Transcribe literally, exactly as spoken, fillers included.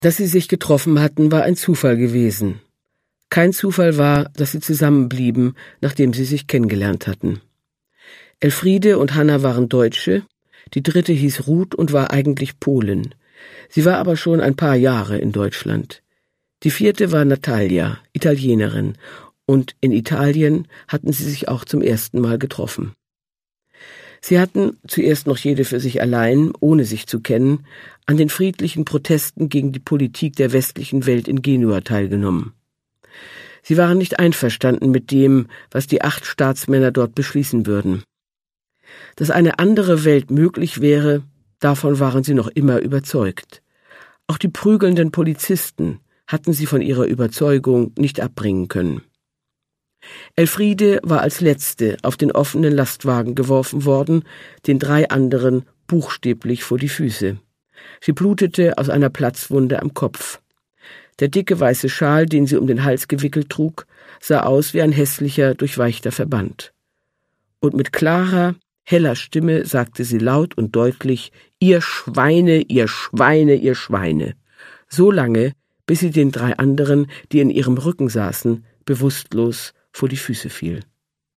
Dass sie sich getroffen hatten, war ein Zufall gewesen. Kein Zufall war, dass sie zusammenblieben, nachdem sie sich kennengelernt hatten. Elfriede und Hanna waren Deutsche, die dritte hieß Ruth und war eigentlich Polin. Sie war aber schon ein paar Jahre in Deutschland. Die vierte war Natalia, Italienerin, und in Italien hatten sie sich auch zum ersten Mal getroffen. Sie hatten, zuerst noch jede für sich allein, ohne sich zu kennen, an den friedlichen Protesten gegen die Politik der westlichen Welt in Genua teilgenommen. Sie waren nicht einverstanden mit dem, was die acht Staatsmänner dort beschließen würden. Dass eine andere Welt möglich wäre, davon waren sie noch immer überzeugt. Auch die prügelnden Polizisten hatten sie von ihrer Überzeugung nicht abbringen können. Elfriede war als Letzte auf den offenen Lastwagen geworfen worden, den drei anderen buchstäblich vor die Füße. Sie blutete aus einer Platzwunde am Kopf. Der dicke weiße Schal, den sie um den Hals gewickelt trug, sah aus wie ein hässlicher, durchweichter Verband. Und mit klarer, heller Stimme sagte sie laut und deutlich: »Ihr Schweine, ihr Schweine, ihr Schweine!« So lange, bis sie den drei anderen, die in ihrem Rücken saßen, bewusstlos vor die Füße fiel.